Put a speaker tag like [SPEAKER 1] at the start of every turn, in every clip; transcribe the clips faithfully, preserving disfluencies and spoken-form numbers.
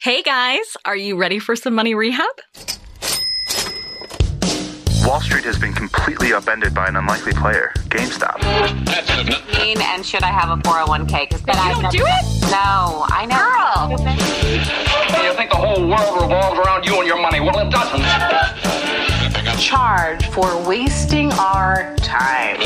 [SPEAKER 1] Hey guys, are you ready for some money rehab?
[SPEAKER 2] Wall Street has been completely upended by an unlikely player, GameStop.
[SPEAKER 3] And should I have a four oh one k? Because
[SPEAKER 1] you don't
[SPEAKER 3] never,
[SPEAKER 1] do it?
[SPEAKER 3] No, I know.
[SPEAKER 4] Girl! You think the whole world revolves around you and your money? Well, it doesn't.
[SPEAKER 5] Charge for wasting our time.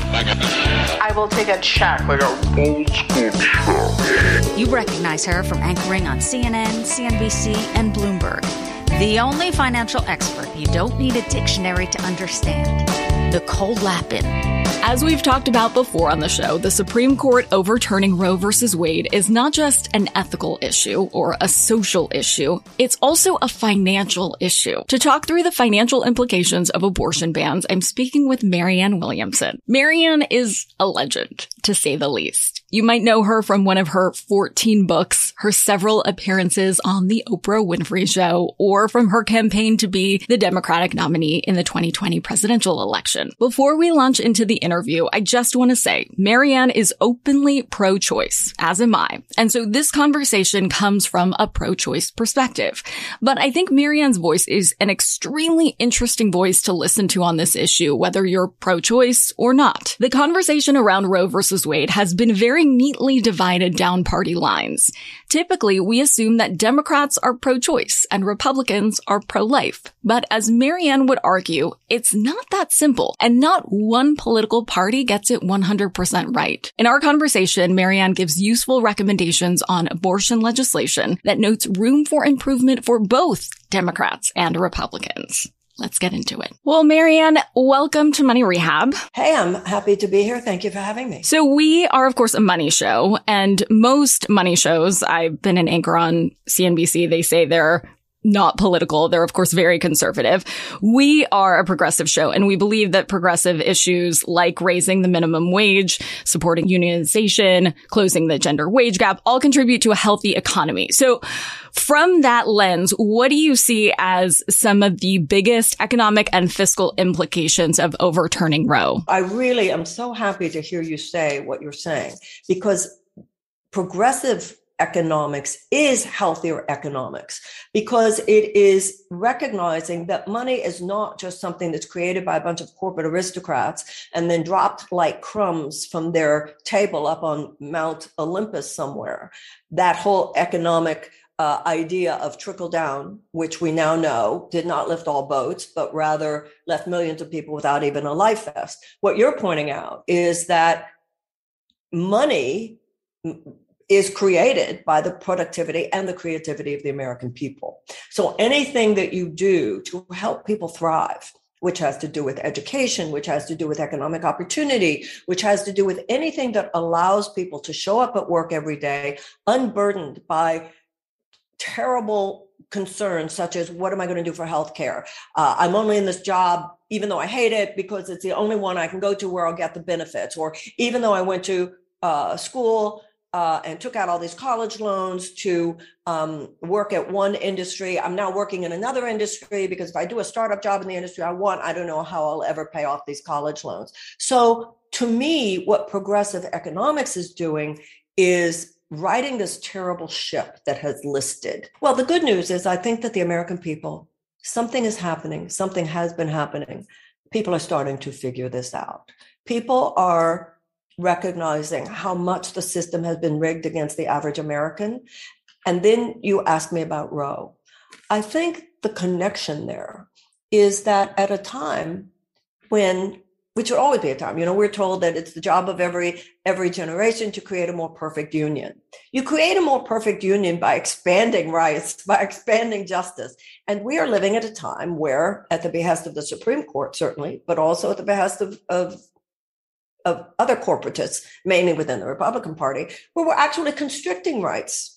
[SPEAKER 5] I will take a check like a old school check.
[SPEAKER 6] You recognize her from anchoring on C N N, C N B C, and Bloomberg. The only financial expert you don't need a dictionary to understand. Nicole Lapin.
[SPEAKER 1] As we've talked about before on the show, the Supreme Court overturning Roe versus Wade is not just an ethical issue or a social issue, it's also a financial issue. To talk through the financial implications of abortion bans, I'm speaking with Marianne Williamson. Marianne is a legend, to say the least. You might know her from one of her fourteen books, her several appearances on The Oprah Winfrey Show, or from her campaign to be the Democratic nominee in the twenty twenty presidential election. Before we launch into the interview, I just want to say Marianne is openly pro-choice, as am I. And so this conversation comes from a pro-choice perspective. But I think Marianne's voice is an extremely interesting voice to listen to on this issue, whether you're pro-choice or not. The conversation around Roe versus Wade has been very neatly divided down party lines. Typically, we assume that Democrats are pro-choice and Republicans are pro-life. But as Marianne would argue, it's not that simple, and not one political party gets it one hundred percent right. In our conversation, Marianne gives useful recommendations on abortion legislation that notes room for improvement for both Democrats and Republicans. Let's get into it. Well, Marianne, welcome to Money Rehab.
[SPEAKER 7] Hey, I'm happy to be here. Thank you for having me.
[SPEAKER 1] So we are, of course, a money show, and most money shows, I've been an anchor on C N B C, they say they're not political. They're, of course, very conservative. We are a progressive show, and we believe that progressive issues like raising the minimum wage, supporting unionization, closing the gender wage gap, all contribute to a healthy economy. So from that lens, what do you see as some of the biggest economic and fiscal implications of overturning Roe?
[SPEAKER 7] I really am so happy to hear you say what you're saying, because progressive economics is healthier economics, because it is recognizing that money is not just something that's created by a bunch of corporate aristocrats and then dropped like crumbs from their table up on Mount Olympus somewhere. That whole economic uh, idea of trickle down, which we now know did not lift all boats, but rather left millions of people without even a life vest. What you're pointing out is that money is created by the productivity and the creativity of the American people. So anything that you do to help people thrive, which has to do with education, which has to do with economic opportunity, which has to do with anything that allows people to show up at work every day unburdened by terrible concerns such as, what am I going to do for healthcare? Uh, I'm only in this job, even though I hate it, because it's the only one I can go to where I'll get the benefits. Or even though I went to uh, school Uh, and took out all these college loans to um, work at one industry, I'm now working in another industry, because if I do a startup job in the industry I want, I don't know how I'll ever pay off these college loans. So to me, what progressive economics is doing is righting this terrible ship that has listed. Well, the good news is I think that the American people, something is happening, something has been happening. People are starting to figure this out. People are recognizing how much the system has been rigged against the average American. And then you ask me about Roe. I think the connection there is that at a time when, which would always be a time, you know, we're told that it's the job of every every generation to create a more perfect union. You create a more perfect union by expanding rights, by expanding justice. And we are living at a time where, at the behest of the Supreme Court, certainly, but also at the behest of, of of other corporatists, mainly within the Republican Party, where we're actually constricting rights.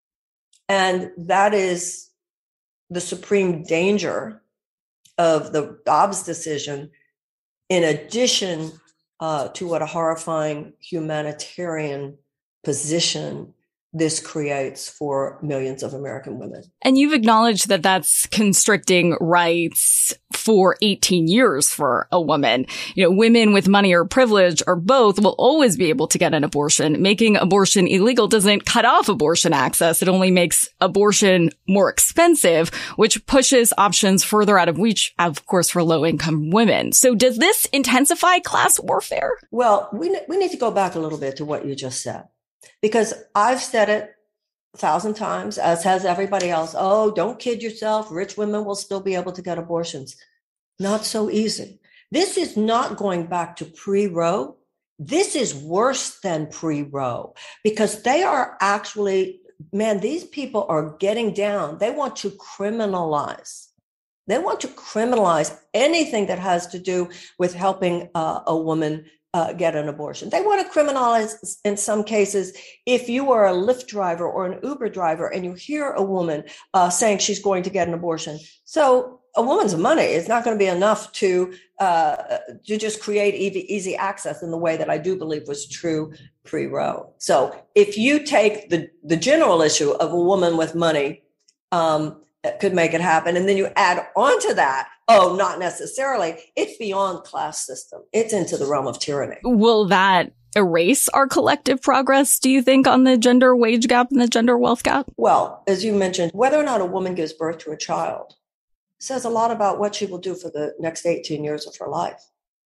[SPEAKER 7] And that is the supreme danger of the Dobbs decision, in addition uh, to what a horrifying humanitarian position this creates for millions of American women.
[SPEAKER 1] And you've acknowledged that that's constricting rights for eighteen years for a woman. You know, women with money or privilege or both will always be able to get an abortion. Making abortion illegal doesn't cut off abortion access. It only makes abortion more expensive, which pushes options further out of reach, of course, for low-income women. So does this intensify class warfare?
[SPEAKER 7] Well, we, we need to go back a little bit to what you just said. Because I've said it a thousand times, as has everybody else. Oh, don't kid yourself. Rich women will still be able to get abortions. Not so easy. This is not going back to pre-Roe. This is worse than pre-Roe because they are actually, man, these people are getting down. They want to criminalize. They want to criminalize anything that has to do with helping uh, a woman Uh, get an abortion. They want to criminalize, in some cases, if you are a Lyft driver or an Uber driver and you hear a woman uh, saying she's going to get an abortion. So a woman's money is not going to be enough to uh, to just create easy, easy access in the way that I do believe was true pre-Roe. So if you take the, the general issue of a woman with money um, could make it happen, and then you add on to that, oh, not necessarily. It's beyond class system. It's into the realm of tyranny. Will
[SPEAKER 1] that erase our collective progress, do you think, on the gender wage gap and the gender wealth gap?
[SPEAKER 7] Well, as you mentioned, whether or not a woman gives birth to a child says a lot about what she will do for the next eighteen years of her life.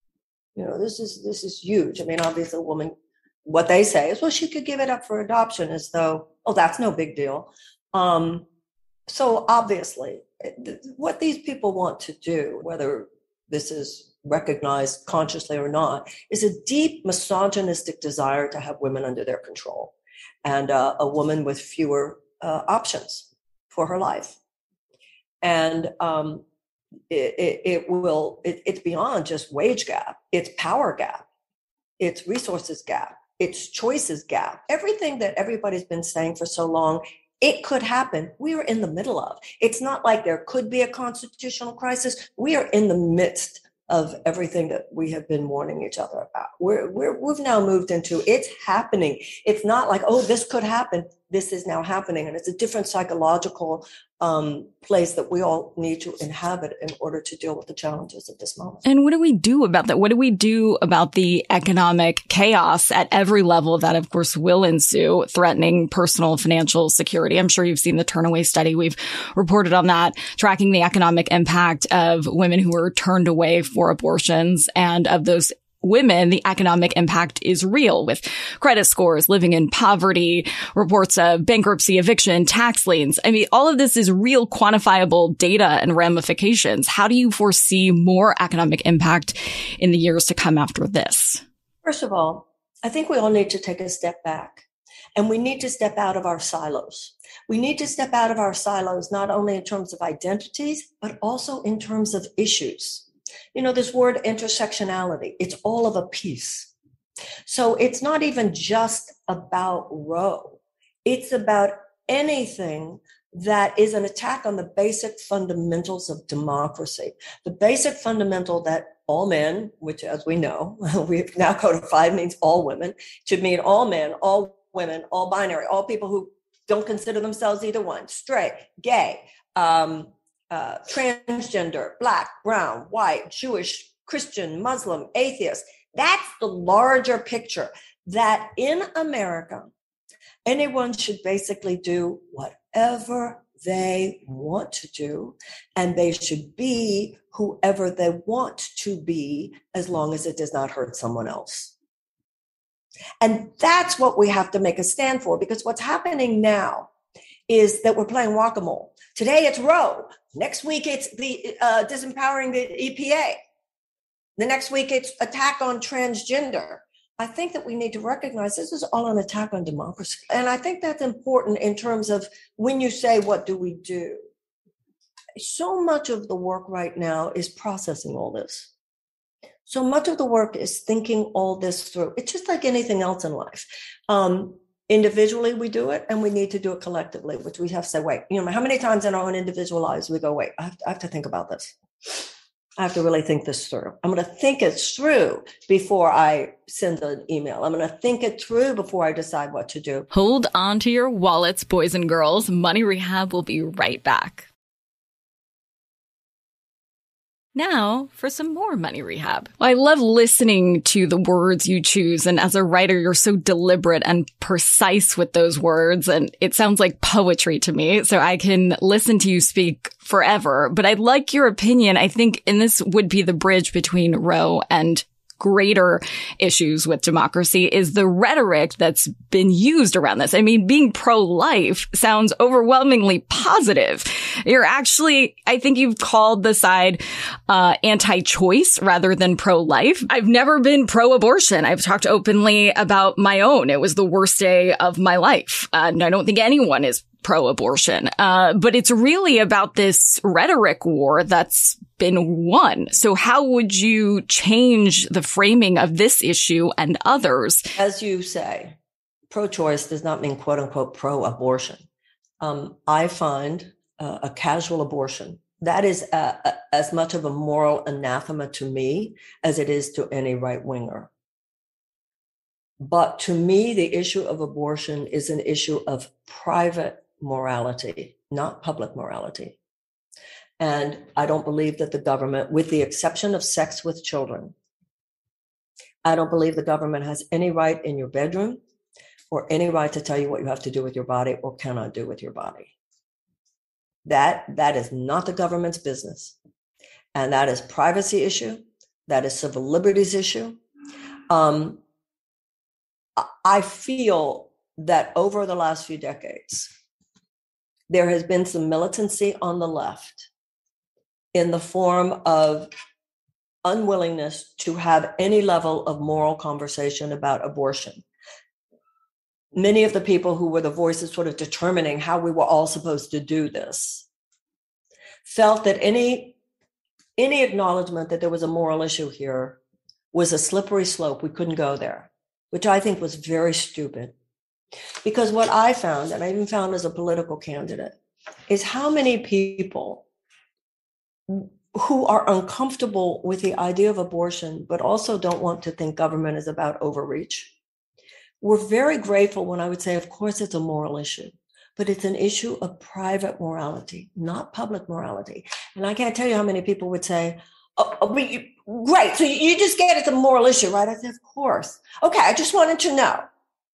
[SPEAKER 7] You know, this is this is huge. I mean, obviously, a woman, what they say is, well, she could give it up for adoption as though, oh, that's no big deal. Um, so obviously, what these people want to do, whether this is recognized consciously or not, is a deep misogynistic desire to have women under their control and uh, a woman with fewer uh, options for her life. And um, it, it, it will, it, it's beyond just wage gap. It's power gap. It's resources gap. It's choices gap. Everything that everybody's been saying for so long, it could happen. We are in the middle of. It's not like there could be a constitutional crisis. We are in the midst of everything that we have been warning each other about. We're, we're, we've now moved into it's happening. It's not like, oh, this could happen. This is now happening. And it's a different psychological um, place that we all need to inhabit in order to deal with the challenges of this moment.
[SPEAKER 1] And what do we do about that? What do we do about the economic chaos at every level that, of course, will ensue, threatening personal financial security? I'm sure you've seen the Turnaway study. We've reported on that, tracking the economic impact of women who were turned away for abortions, and of those women, the economic impact is real, with credit scores, living in poverty, reports of bankruptcy, eviction, tax liens. I mean, all of this is real quantifiable data and ramifications. How do you foresee more economic impact in the years to come after this?
[SPEAKER 7] First of all, I think we all need to take a step back, and we need to step out of our silos. We need to step out of our silos, not only in terms of identities, but also in terms of issues. You know, this word intersectionality, it's all of a piece. So it's not even just about Roe. It's about anything that is an attack on the basic fundamentals of democracy. The basic fundamental that all men, which as we know, we've now codified means all women, should mean all men, all women, all binary, all people who don't consider themselves either one, straight, gay, um, Uh, transgender, Black, brown, white, Jewish, Christian, Muslim, atheist. That's the larger picture, that in America, anyone should basically do whatever they want to do, and they should be whoever they want to be, as long as it does not hurt someone else. And that's what we have to make a stand for, because what's happening now is that we're playing whack-a-mole. Today it's Roe. Next week it's the uh, disempowering the E P A. The next week it's attack on transgender. I think that we need to recognize this is all an attack on democracy. And I think that's important in terms of when you say, what do we do? So much of the work right now is processing all this. So much of the work is thinking all this through. It's just like anything else in life. Um, Individually, we do it, and we need to do it collectively, which we have to say, wait, you know, how many times in our own individual lives we go, wait, I have to, I have to think about this. I have to really think this through. I'm going to think it through before I send an email. I'm going to think it through before I decide what to do.
[SPEAKER 1] Hold on to your wallets, boys and girls. Money Rehab will be right back. Now for some more Money Rehab. I love listening to the words you choose. And as a writer, you're so deliberate and precise with those words. And it sounds like poetry to me. So I can listen to you speak forever. But I'd like your opinion. I think, and this would be the bridge between Roe and greater issues with democracy, is the rhetoric that's been used around this. I mean, being pro-life sounds overwhelmingly positive. You're actually, I think you've called the side uh anti-choice rather than pro-life. I've never been pro-abortion. I've talked openly about my own. It was the worst day of my life. Uh, and I don't think anyone is pro-abortion. Uh, but it's really about this rhetoric war that's been won. So how would you change the framing of this issue and others?
[SPEAKER 7] As you say, pro-choice does not mean quote unquote pro-abortion. Um, I find uh, a casual abortion, that is a, a, as much of a moral anathema to me as it is to any right-winger. But to me, the issue of abortion is an issue of private morality, not public morality. And I don't believe that the government, with the exception of sex with children, I don't believe the government has any right in your bedroom or any right to tell you what you have to do with your body or cannot do with your body. That, that is not the government's business. And that is privacy issue. That is civil liberties issue. Um, I feel that over the last few decades, there has been some militancy on the left in the form of unwillingness to have any level of moral conversation about abortion. Many of the people who were the voices sort of determining how we were all supposed to do this felt that any, any acknowledgement that there was a moral issue here was a slippery slope. We couldn't go there, which I think was very stupid. Because what I found, and I even found as a political candidate, is how many people who are uncomfortable with the idea of abortion, but also don't want to think government is about overreach, were very grateful when I would say, of course, it's a moral issue, but it's an issue of private morality, not public morality. And I can't tell you how many people would say, oh, oh but you, great, so you just get it's a moral issue, right? I said, of course. Okay, I just wanted to know.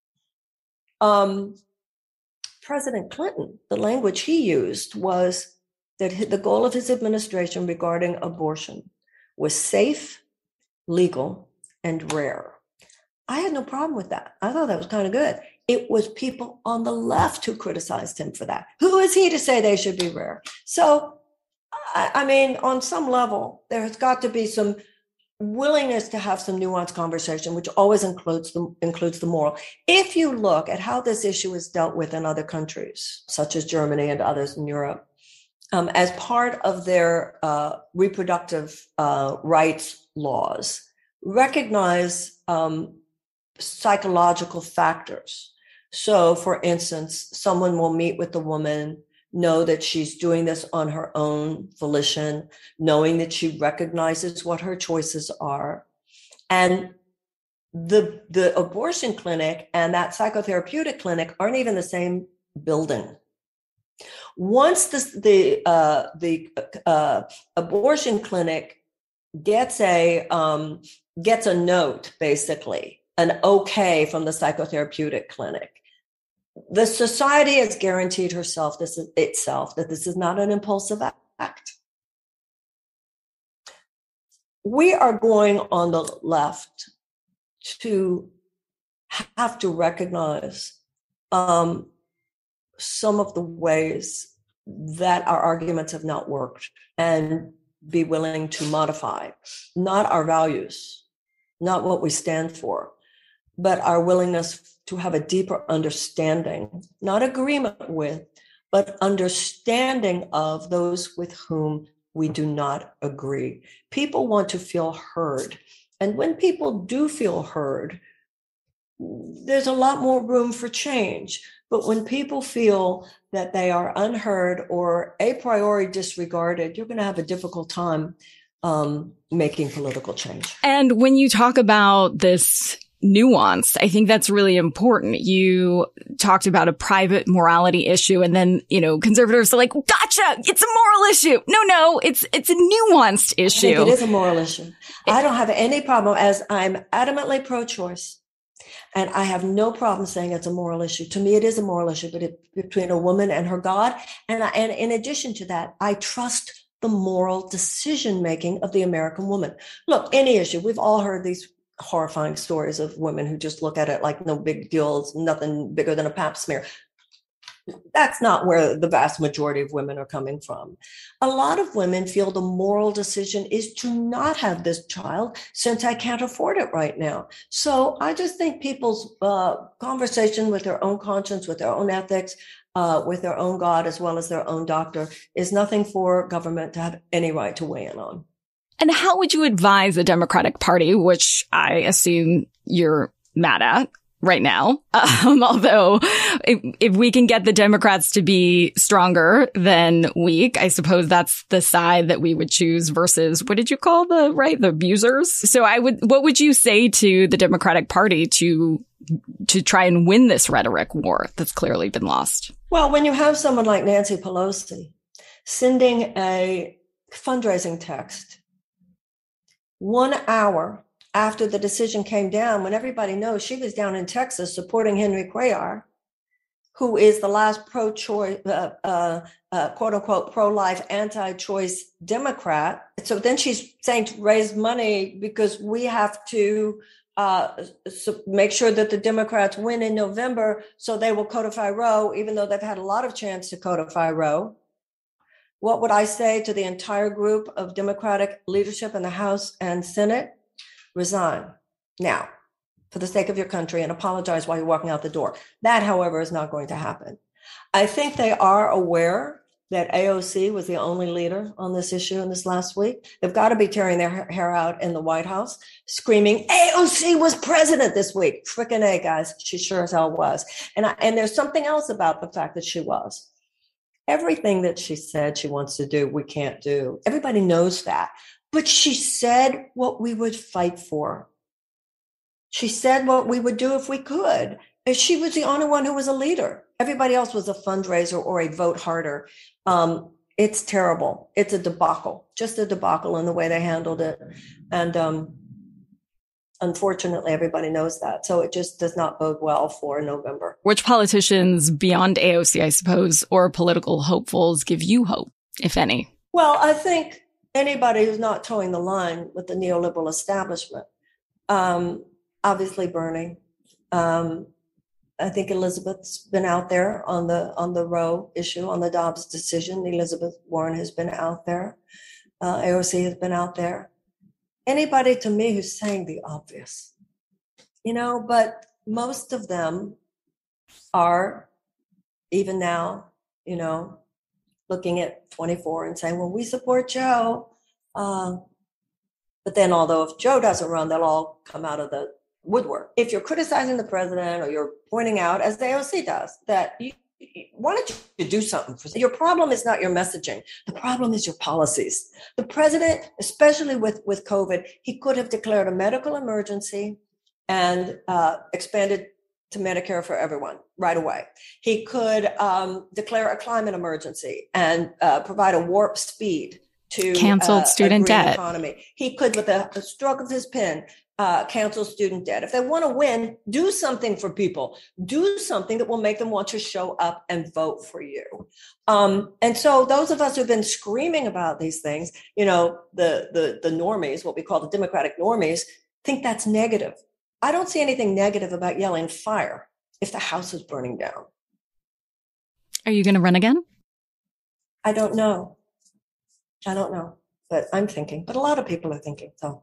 [SPEAKER 7] Um, President Clinton, the language he used was that the goal of his administration regarding abortion was safe, legal, and rare. I had no problem with that. I thought that was kind of good. It was people on the left who criticized him for that. Who is he to say they should be rare? So, I, I mean, on some level, there has got to be some willingness to have some nuanced conversation, which always includes the, includes the moral. If you look at how this issue is dealt with in other countries, such as Germany and others in Europe, um, as part of their uh, reproductive uh, rights laws, recognize um, psychological factors. So, for instance, someone will meet with the woman, know that she's doing this on her own volition, knowing that she recognizes what her choices are. And the, the abortion clinic and that psychotherapeutic clinic aren't even the same building. Once the, the, uh, the uh, abortion clinic gets a, um, gets a note, basically, an okay from the psychotherapeutic clinic, the society has guaranteed herself this is itself that this is not an impulsive act. We are going on the left to have to recognize um, some of the ways that our arguments have not worked and be willing to modify, not our values, not what we stand for, but our willingness to have a deeper understanding, not agreement with, but understanding of those with whom we do not agree. People want to feel heard. And when people do feel heard, there's a lot more room for change. But when people feel that they are unheard or a priori disregarded, you're going to have a difficult time um, making political change.
[SPEAKER 1] And when you talk about this nuance, I think that's really important. You talked about a private morality issue, and then, you know, conservatives are like, gotcha, it's a moral issue. No, no, it's it's a nuanced issue.
[SPEAKER 7] I think it is a moral issue. I don't have any problem, as I'm adamantly pro-choice, and I have no problem saying it's a moral issue. To me, it is a moral issue, but it, between a woman and her God. And, I, and in addition to that, I trust the moral decision-making of the American woman. Look, any issue, we've all heard these horrifying stories of women who just look at it like no big deal, it's nothing bigger than a pap smear. That's not where the vast majority of women are coming from. A lot of women feel the moral decision is to not have this child since I can't afford it right now. So I just think people's uh, conversation with their own conscience, with their own ethics, uh, with their own God, as well as their own doctor, is nothing for government to have any right to weigh in on.
[SPEAKER 1] And how would you advise the Democratic Party, which I assume you're mad at right now, um, although if, if we can get the Democrats to be stronger than weak, I suppose that's the side that we would choose versus, what did you call the, right, the abusers? So I would, what would you say to the Democratic Party to to try and win this rhetoric war that's clearly been lost?
[SPEAKER 7] Well, when you have someone like Nancy Pelosi sending a fundraising text one hour after the decision came down, when everybody knows she was down in Texas supporting Henry Cuellar, who is the last pro-choice, uh, uh, uh, quote unquote, pro-life, anti-choice Democrat. So then she's saying to raise money because we have to uh, so make sure that the Democrats win in November so they will codify Roe, even though they've had a lot of chance to codify Roe. What would I say to the entire group of Democratic leadership in the House and Senate? Resign now for the sake of your country and apologize while you're walking out the door. That, however, is not going to happen. I think they are aware that A O C was the only leader on this issue in this last week. They've got to be tearing their hair out in the White House, screaming, A O C was president this week. Frickin' A, guys. She sure as hell was. And, I, and there's something else about the fact that she was. Everything that she said she wants to do, we can't do. Everybody knows that. But she said what we would fight for. She said what we would do if we could. And she was the only one who was a leader. Everybody else was a fundraiser or a vote harder. Um, it's terrible. It's a debacle, just a debacle in the way they handled it. And um, unfortunately, everybody knows that. So it just does not bode well for November.
[SPEAKER 1] Which politicians beyond A O C, I suppose, or political hopefuls give you hope, if any?
[SPEAKER 7] Well, I think anybody who's not towing the line with the neoliberal establishment, um, obviously Bernie. Um, I think Elizabeth's been out there on the on the Roe issue, on the Dobbs decision. Elizabeth Warren has been out there. Uh, A O C has been out there. Anybody to me who's saying the obvious, you know, but most of them are, even now, you know, looking at twenty-four and saying, well, we support Joe. Uh, but then, although if Joe doesn't run, they'll all come out of the woodwork. If you're criticizing the president or you're pointing out, as the A O C does, that you, why don't you do something? For, your problem is not your messaging. The problem is your policies. The president, especially with, with COVID, he could have declared a medical emergency and uh, expanded to Medicare for everyone right away. He could um, declare a climate emergency and uh, provide a warp speed to
[SPEAKER 1] canceled
[SPEAKER 7] uh,
[SPEAKER 1] student
[SPEAKER 7] a green
[SPEAKER 1] debt
[SPEAKER 7] economy. He could, with a, a stroke of his pen, uh, cancel student debt. If they want to win, do something for people. Do something that will make them want to show up and vote for you. Um, and so those of us who've been screaming about these things, you know, the the the normies, what we call the Democratic normies, think that's negative. I don't see anything negative about yelling fire if the house is burning down.
[SPEAKER 1] Are you going to run again?
[SPEAKER 7] I don't know. I don't know, but I'm thinking, but a lot of people are thinking, so.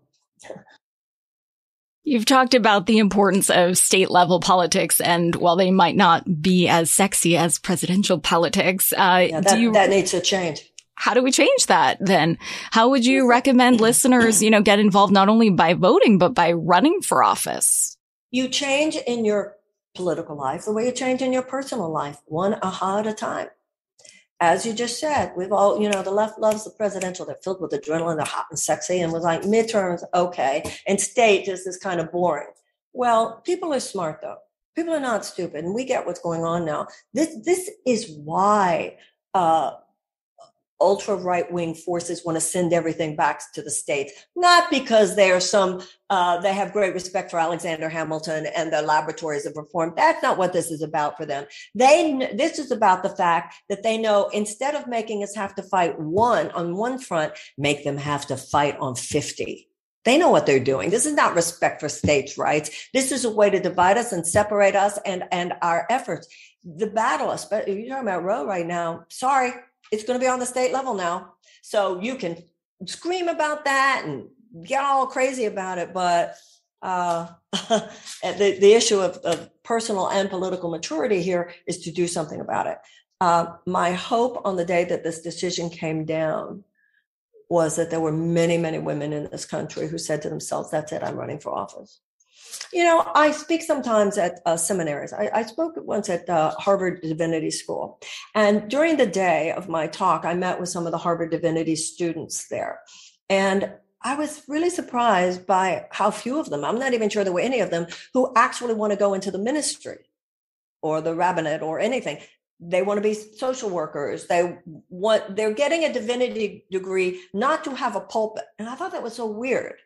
[SPEAKER 1] You've talked about the importance of state level politics, and while they might not be as sexy as presidential politics, uh,
[SPEAKER 7] yeah, that,
[SPEAKER 1] do you,
[SPEAKER 7] that needs to change.
[SPEAKER 1] How do we change that then? How would you recommend listeners, you know, get involved not only by voting, but by running for office?
[SPEAKER 7] You change in your political life the way you change in your personal life, one aha at a time. as you just said, we've all, you know, the left loves the presidential. They're filled with adrenaline, they're hot and sexy, and was like, midterms, okay, and state just is kind of boring. Well, people are smart, though. People are not stupid, and we get what's going on now. This this is why uh, ultra right-wing forces want to send everything back to the states, not because they are some, uh, they have great respect for Alexander Hamilton and the laboratories of reform. That's not what this is about for them. They, this is about the fact that they know instead of making us have to fight one on one front, make them have to fight on fifty. They know what they're doing. This is not respect for states' rights. This is a way to divide us and separate us and, and our efforts. The battle, especially you're talking about Roe right now, sorry, it's going to be on the state level now. So you can scream about that and get all crazy about it. But uh, the, the issue of, of personal and political maturity here is to do something about it. Uh, my hope on the day that this decision came down was that there were many, many women in this country who said to themselves, that's it, I'm running for office. You know, I speak sometimes at uh, seminaries. I, I spoke once at uh, Harvard Divinity School. And during the day of my talk, I met with some of the Harvard Divinity students there. And I was really surprised by how few of them, I'm not even sure there were any of them, who actually want to go into the ministry or the rabbinate or anything. They want to be social workers. They want, they're getting a divinity degree not to have a pulpit. And I thought that was so weird.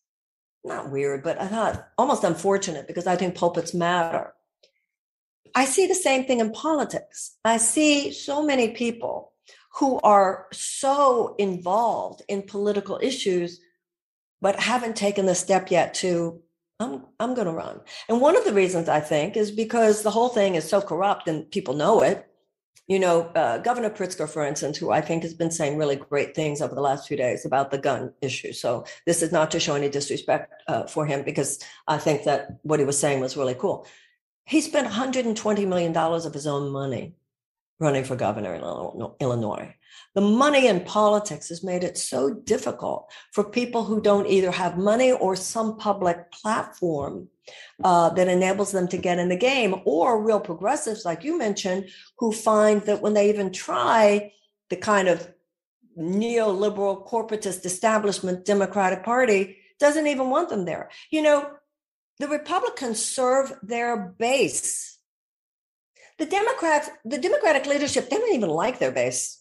[SPEAKER 7] Not weird, but I thought almost unfortunate because I think pulpits matter. I see the same thing in politics. I see so many people who are so involved in political issues, but haven't taken the step yet to, I'm, I'm going to run. And one of the reasons I think is because the whole thing is so corrupt and people know it. You know, uh, Governor Pritzker, for instance, who I think has been saying really great things over the last few days about the gun issue. So this is not to show any disrespect uh, for him, because I think that what he was saying was really cool. He spent one hundred twenty million dollars of his own money running for governor in Illinois. The money in politics has made it so difficult for people who don't either have money or some public platform uh, that enables them to get in the game, or real progressives, like you mentioned, who find that when they even try the kind of neoliberal corporatist establishment Democratic Party doesn't even want them there. You know, the Republicans serve their base. The Democrats, the Democratic leadership, they don't even like their base.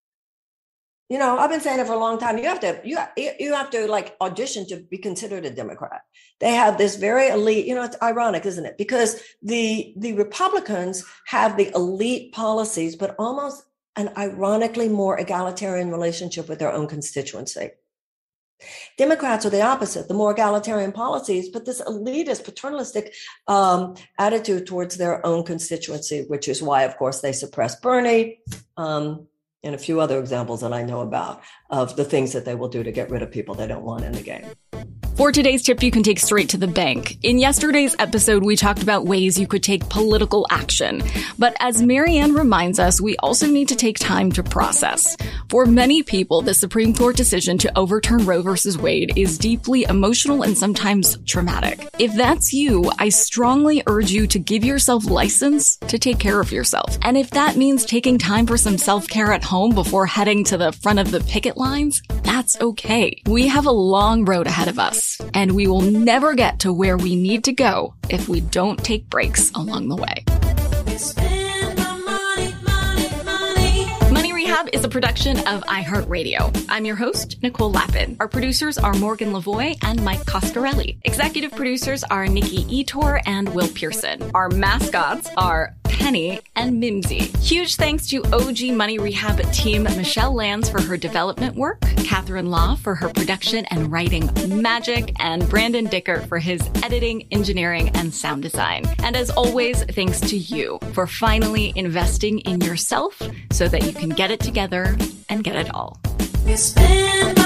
[SPEAKER 7] You know, I've been saying it for a long time. You have to, you, you have to like audition to be considered a Democrat. They have this very elite, you know, it's ironic, isn't it? Because the, the Republicans have the elite policies, but almost an ironically more egalitarian relationship with their own constituency. Democrats are the opposite, the more egalitarian policies, but this elitist, paternalistic um, attitude towards their own constituency, which is why, of course, they suppress Bernie um, and a few other examples that I know about of the things that they will do to get rid of people they don't want in the game.
[SPEAKER 1] For today's tip you can take straight to the bank. In yesterday's episode, we talked about ways you could take political action. But as Marianne reminds us, we also need to take time to process. For many people, the Supreme Court decision to overturn Roe versus Wade is deeply emotional and sometimes traumatic. If that's you, I strongly urge you to give yourself license to take care of yourself. And if that means taking time for some self-care at home before heading to the front of the picket lines, that's okay. We have a long road ahead of us. And we will never get to where we need to go if we don't take breaks along the way. Money, money, money. Money Rehab is a production of iHeartRadio. I'm your host, Nicole Lappin. Our producers are Morgan Lavoie and Mike Coscarelli. Executive producers are Nikki Etor and Will Pearson. Our mascots are Penny and Mimsy. Huge thanks to O G Money Rehab team Michelle Lands for her development work, Catherine Law for her production and writing magic, and Brandon Dicker for his editing, engineering, and sound design. And as always, thanks to you for finally investing in yourself so that you can get it together and get it all.